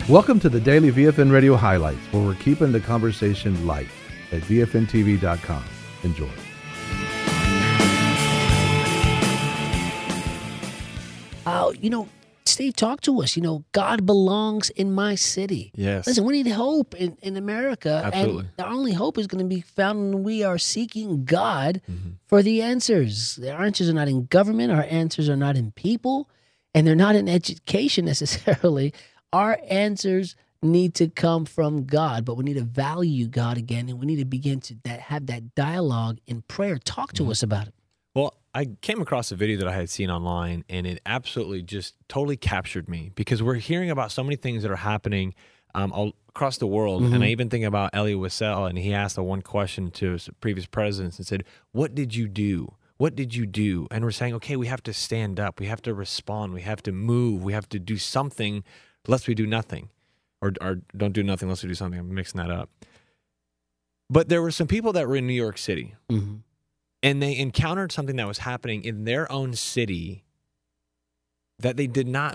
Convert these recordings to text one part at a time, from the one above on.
Welcome to the Daily VFN Radio Highlights, where we're keeping the conversation light at VFNTV.com. Enjoy. Steve, talk to us. God belongs in my city. Yes. Listen, we need hope in America. Absolutely. And our only hope is going to be found when we are seeking God for the answers. Our answers are not in government. Our answers are not in people. And they're not in education necessarily. Our answers need to come from God, but we need to value God again, and we need to begin to have that dialogue in prayer. Talk to us about it. Well, I came across a video that I had seen online, and it absolutely just totally captured me because we're hearing about so many things that are happening all across the world. And I even think about Elie Wiesel, and he asked the one question to his previous presidents and said, "What did you do? What did you do?" And we're saying, okay, we have to stand up. We have to respond. We have to move. We have to do something lest we do nothing. Or don't do nothing unless we do something. I'm mixing that up. But there were some people that were in New York City, and they encountered something that was happening in their own city that they did not.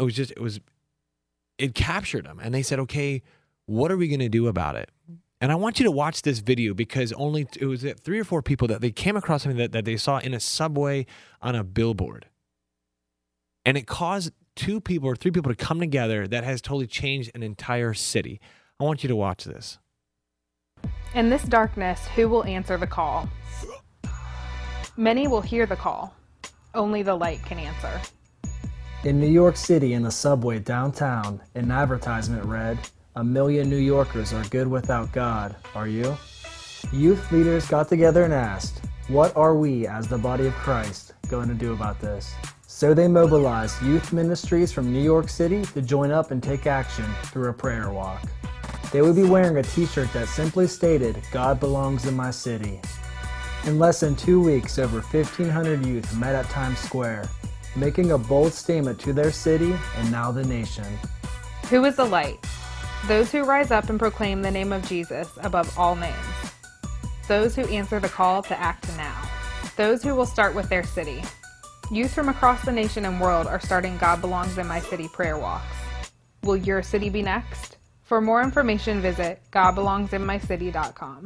It captured them, and they said, "Okay, what are we going to do about it?" And I want you to watch this video because it was 3 or 4 people that they came across something that they saw in a subway on a billboard, and it caused 2 people or 3 people to come together that has totally changed an entire city. I want you to watch this. In this darkness, who will answer the call? Many will hear the call. Only the light can answer. In New York City, in the subway downtown, an advertisement read, "1 million New Yorkers are good without God. Are you?" Youth leaders got together and asked, what are we, as the body of Christ, going to do about this? So they mobilized youth ministries from New York City to join up and take action through a prayer walk. They would be wearing a t-shirt that simply stated, "God belongs in my city." In less than 2 weeks, over 1,500 youth met at Times Square, making a bold statement to their city and now the nation. Who is the light? Those who rise up and proclaim the name of Jesus above all names. Those who answer the call to act now. Those who will start with their city. Youth from across the nation and world are starting God Belongs in My City prayer walks. Will your city be next? For more information, visit godbelongsinmycity.com.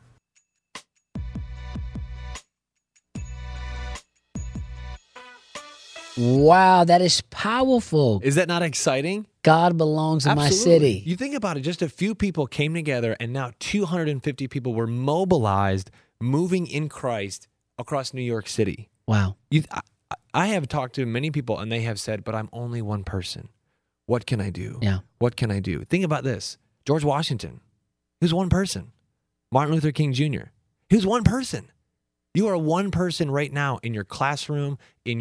Wow, that is powerful. Is that not exciting? God belongs in my city. You think about it, just a few people came together, and now 250 people were mobilized, moving in Christ across New York City. Wow. I have talked to many people, and they have said, but I'm only one person. What can I do? Yeah. What can I do? Think about this. George Washington, he was one person. Martin Luther King Jr., he was one person. You are one person right now in your classroom, in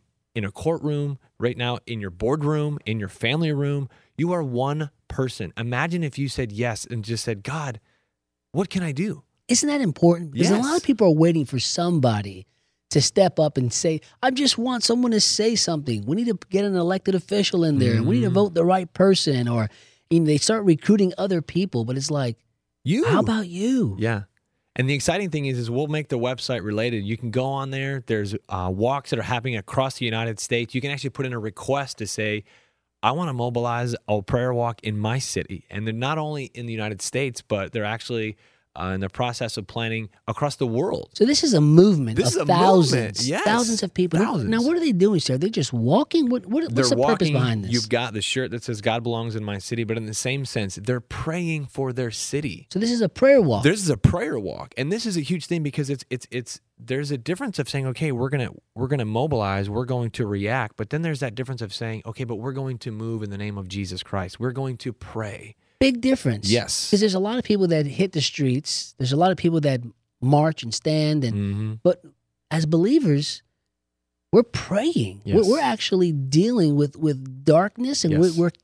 a courtroom, right now in your boardroom, in your family room. You are one person. Imagine if you said yes and just said, "God, what can I do?" Isn't that important? Because a lot of people are waiting for somebody to step up and say, "I just want someone to say something." We need to get an elected official in there. We need to vote the right person. Or they start recruiting other people, but it's like, how about you? Yeah. And the exciting thing is we'll make the website related. You can go on there. There's walks that are happening across the United States. You can actually put in a request to say, "I want to mobilize a prayer walk in my city." And they're not only in the United States, but they're actually in the process of planning across the world. So this is a movement of thousands, Yes. thousands of people. Thousands. Now, what are they doing, sir? Are they just walking? What's the purpose behind this? You've got the shirt that says "God belongs in my city," but in the same sense, they're praying for their city. So this is a prayer walk. This is a prayer walk, and this is a huge thing because there's a difference of saying, "Okay, we're gonna mobilize, we're going to react," but then there's that difference of saying, "Okay, but we're going to move in the name of Jesus Christ. We're going to pray." Big difference. Yes. Because there's a lot of people that hit the streets. There's a lot of people that march and stand. But as believers, we're praying. Yes. We're actually dealing with darkness, and we're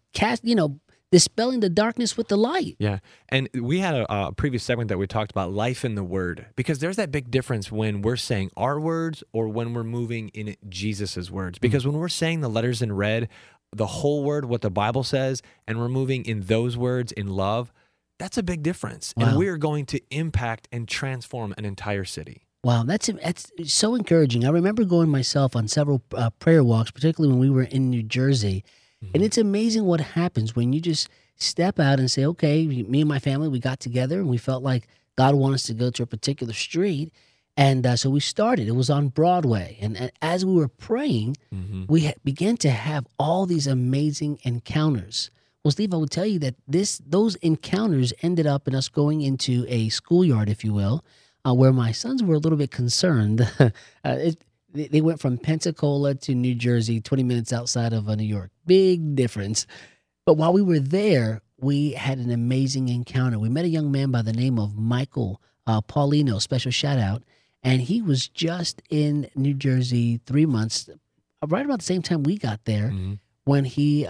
dispelling the darkness with the light. Yeah. And we had a previous segment that we talked about life in the Word, because there's that big difference when we're saying our words or when we're moving in Jesus's words. Because when we're saying the letters in red, the whole word, what the Bible says, and we're moving in those words in love, that's a big difference. Wow. And we're going to impact and transform an entire city. Wow, that's so encouraging. I remember going myself on several prayer walks, particularly when we were in New Jersey. And it's amazing what happens when you just step out and say, okay, me and my family, we got together and we felt like God wanted us to go to a particular street. And so we started. It was on Broadway. And as we were praying, we began to have all these amazing encounters. Well, Steve, I would tell you that those encounters ended up in us going into a schoolyard, if you will, where my sons were a little bit concerned. They went from Pensacola to New Jersey, 20 minutes outside of New York. Big difference. But while we were there, we had an amazing encounter. We met a young man by the name of Michael Paulino, special shout out. And he was just in New Jersey 3 months, right about the same time we got there, when he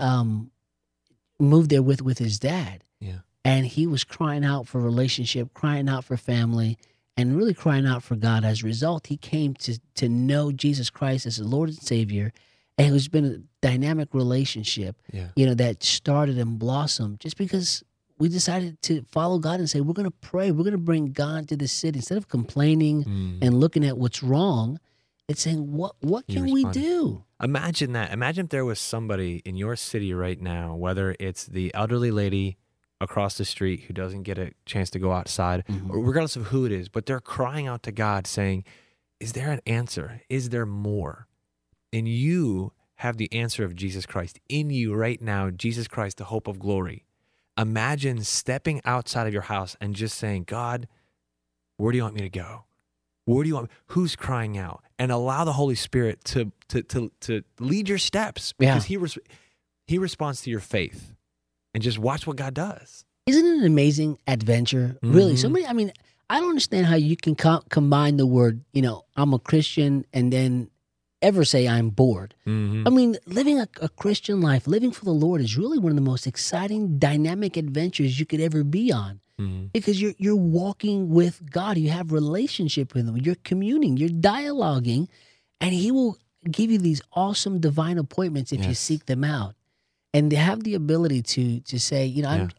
moved there with his dad. Yeah. And he was crying out for relationship, crying out for family, and really crying out for God. As a result, he came to know Jesus Christ as his Lord and Savior. And it's been a dynamic relationship, that started and blossomed just because we decided to follow God and say, we're going to pray. We're going to bring God to the city. Instead of complaining and looking at what's wrong, it's saying, what can we do? Imagine that. Imagine if there was somebody in your city right now, whether it's the elderly lady across the street who doesn't get a chance to go outside, or regardless of who it is, but they're crying out to God saying, is there an answer? Is there more? And you have the answer of Jesus Christ in you right now, Jesus Christ, the hope of glory. Imagine stepping outside of your house and just saying, God, where do you want me to go? Where do you want? Who's crying out? And allow the Holy Spirit to lead your steps, because he responds to your faith. And just watch what God does. Isn't it an amazing adventure? Really, I don't understand how you can combine the word, I'm a Christian, and then ever say I'm bored. I mean, living a Christian life, living for the Lord, is really one of the most exciting, dynamic adventures you could ever be on. Because you're walking with God. You have relationship with him. You're communing. You're dialoguing. And he will give you these awesome divine appointments if you seek them out. And they have the ability to say,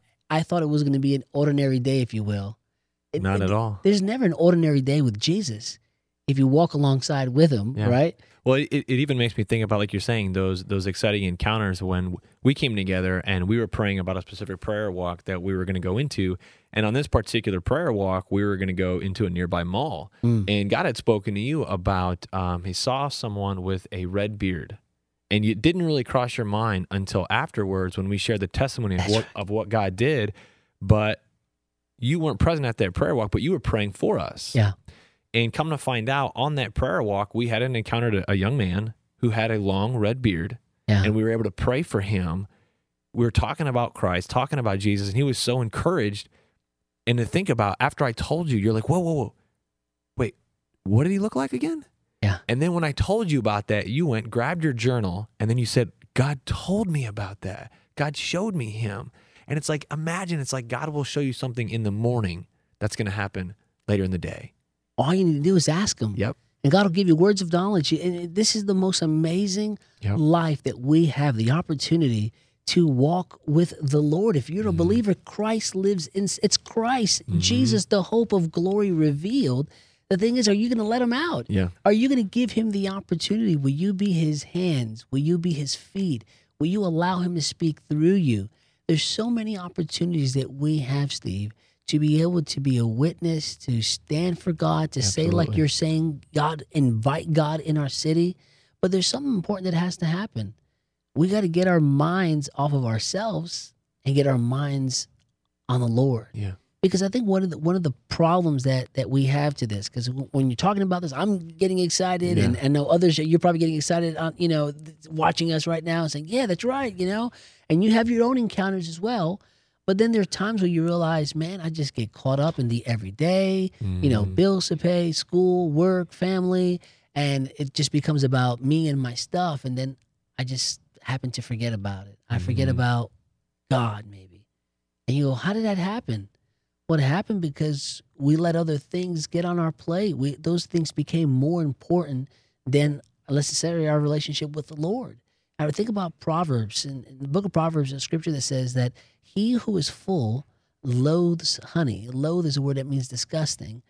I thought it was going to be an ordinary day, if you will. Not at all. There's never an ordinary day with Jesus if you walk alongside with him, right? Well, it even makes me think about, like you're saying, those exciting encounters when we came together and we were praying about a specific prayer walk that we were going to go into. And on this particular prayer walk, we were going to go into a nearby mall. And God had spoken to you about, he saw someone with a red beard. And it didn't really cross your mind until afterwards when we shared the testimony of what God did. But you weren't present at that prayer walk, but you were praying for us. Yeah. And come to find out, on that prayer walk, we had encountered a young man who had a long red beard. Yeah. And we were able to pray for him. We were talking about Christ, talking about Jesus, and he was so encouraged. And to think about, after I told you, you're like, whoa. Wait, what did he look like again? Yeah. And then when I told you about that, you went, grabbed your journal, and then you said, God told me about that. God showed me him. And it's like, imagine, it's like God will show you something in the morning that's going to happen later in the day. All you need to do is ask him. Yep. And God will give you words of knowledge. And this is the most amazing life that we have, the opportunity to walk with the Lord. If you're a believer, Christ lives in, it's Christ, Jesus, the hope of glory revealed. The thing is, are you going to let him out? Yeah. Are you going to give him the opportunity? Will you be his hands? Will you be his feet? Will you allow him to speak through you? There's so many opportunities that we have, Steve, to be able to be a witness, to stand for God, to say like you're saying, God, invite God in our city. But there's something important that has to happen. We got to get our minds off of ourselves and get our minds on the Lord. Yeah. Because I think one of the problems that we have to this, because when you're talking about this, I'm getting excited, and I know others, you're probably getting excited on, watching us right now and saying, yeah, that's right, and you have your own encounters as well. But then there are times where you realize, man, I just get caught up in the everyday, bills to pay, school, work, family, and it just becomes about me and my stuff. And then I just happen to forget about it. I forget about God maybe. And you go, how did that happen? What happened because we let other things get on our plate. Those things became more important than necessarily our relationship with the Lord. I would think about Proverbs. In the book of Proverbs, a scripture that says that he who is full loathes honey. Loathe is a word that means disgusting,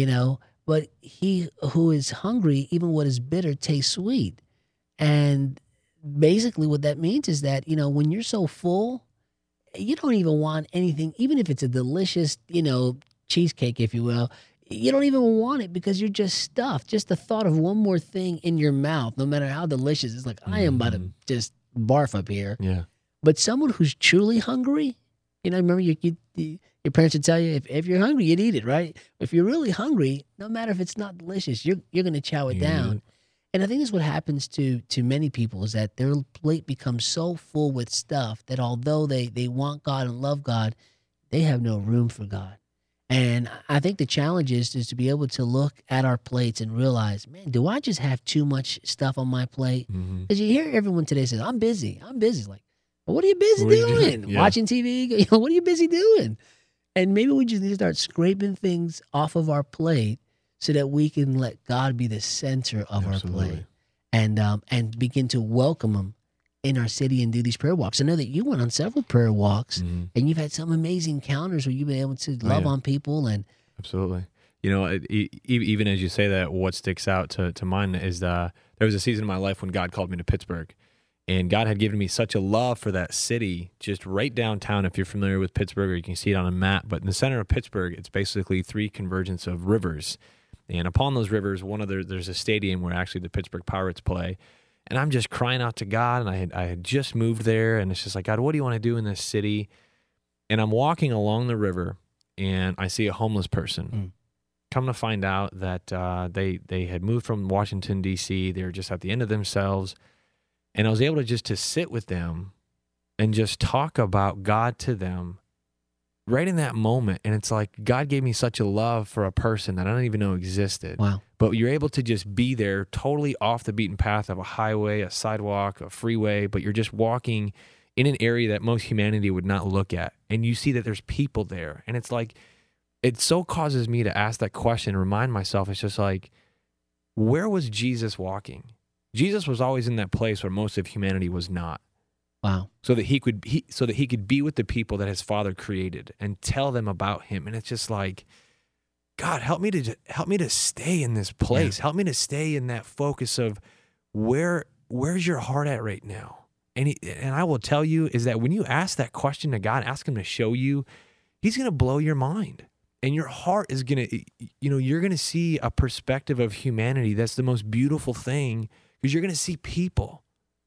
but he who is hungry, even what is bitter, tastes sweet. And basically what that means is that, when you're so full, you don't even want anything, even if it's a delicious, cheesecake, if you will. You don't even want it because you're just stuffed. Just the thought of one more thing in your mouth, no matter how delicious, it's like, I am about to just barf up here. Yeah. But someone who's truly hungry, remember your parents would tell you, if you're hungry, you'd eat it, right? If you're really hungry, no matter if it's not delicious, you're going to chow it down. And I think that's what happens to many people, is that their plate becomes so full with stuff that although they want God and love God, they have no room for God. And I think the challenge is to be able to look at our plates and realize, man, do I just have too much stuff on my plate? Because you hear everyone today say, I'm busy. It's like, well, what are you busy doing? Yeah. Watching TV? What are you busy doing? And maybe we just need to start scraping things off of our plate so that we can let God be the center of our plate, and begin to welcome Him in our city and do these prayer walks. I know that you went on several prayer walks, and you've had some amazing encounters where you've been able to love on people. And absolutely, even as you say that, what sticks out to mine is there was a season in my life when God called me to Pittsburgh. And God had given me such a love for that city, just right downtown. If you're familiar with Pittsburgh, or you can see it on a map. But in the center of Pittsburgh, it's basically 3 convergence of rivers. And upon those rivers, there's a stadium where actually the Pittsburgh Pirates play. And I'm just crying out to God. And I had just moved there. And it's just like, God, what do you want to do in this city? And I'm walking along the river, and I see a homeless person. Come to find out that they had moved from Washington, D.C. They were just at the end of themselves. And I was able to sit with them and just talk about God to them right in that moment. And it's like God gave me such a love for a person that I don't even know existed. wow, But you're able to just be there totally off the beaten path of a highway, a sidewalk, a freeway, but you're just walking in an area that most humanity would not look at. And you see that there's people there. And it's like, it so causes me to ask that question and remind myself, it's just like, where was Jesus walking? Jesus was always in that place where most of humanity was not. wow. So that he could be with the people that his Father created and tell them about him. And it's just like, God, help me to stay in this place. Help me to stay in that focus of where's your heart at right now. And I will tell you is that when you ask that question to God, ask Him to show you, He's going to blow your mind. And your heart is going to, you're going to see a perspective of humanity that's the most beautiful thing, because you're going to see people.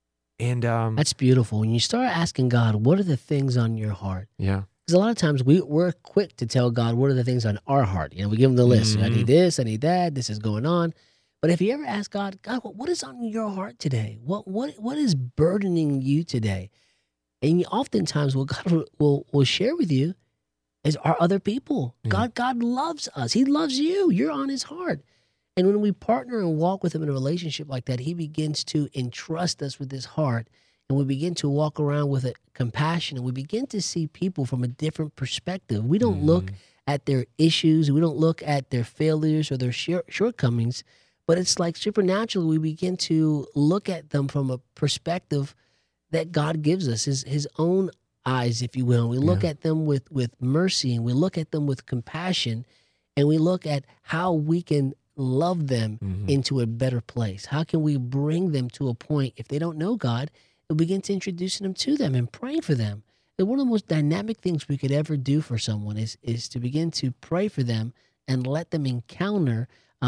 And That's beautiful. When you start asking God, what are the things on your heart? Yeah. Because a lot of times we're quick to tell God what are the things on our heart. We give Him the list. I need this, I need that, this is going on. But if you ever ask God, what is on your heart today? What is burdening you today? And oftentimes what God will share with you is our other people. God loves us. He loves you. You're on His heart. And when we partner and walk with Him in a relationship like that, He begins to entrust us with His heart, and we begin to walk around with a compassion, and we begin to see people from a different perspective. We don't look at their issues. We don't look at their failures or their shortcomings, but it's like supernaturally we begin to look at them from a perspective that God gives us, His own eyes, if you will. We look at them with mercy, and we look at them with compassion, and we look at how we can love them into a better place. How can we bring them to a point, if they don't know God, and begin to introducing them to them and praying for them? And one of the most dynamic things we could ever do for someone is to begin to pray for them and let them encounter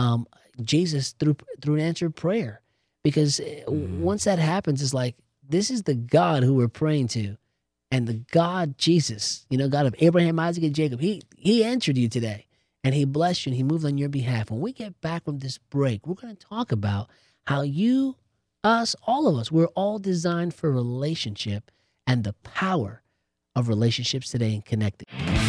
Jesus through an answered prayer. Because once that happens, it's like, this is the God who we're praying to. And the God, Jesus, God of Abraham, Isaac, and Jacob, he answered you today. And He blessed you, and He moved on your behalf. When we get back from this break, we're going to talk about how you, us, all of us, we're all designed for relationship and the power of relationships today and connecting.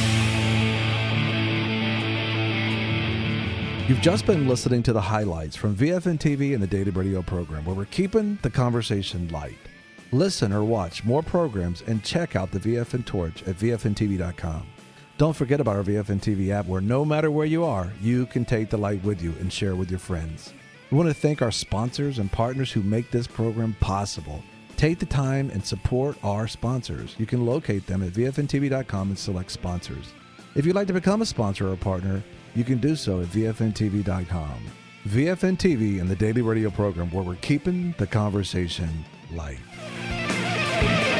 You've just been listening to the highlights from VFN TV and the Daily Radio program, where we're keeping the conversation light. Listen or watch more programs and check out the VFN Torch at VFNTV.com. Don't forget about our VFN TV app, where no matter where you are, you can take the light with you and share with your friends. We want to thank our sponsors and partners who make this program possible. Take the time and support our sponsors. You can locate them at VFNTV.com and select sponsors. If you'd like to become a sponsor or partner, you can do so at VFNTV.com. VFN TV and the Daily Radio program, where we're keeping the conversation light.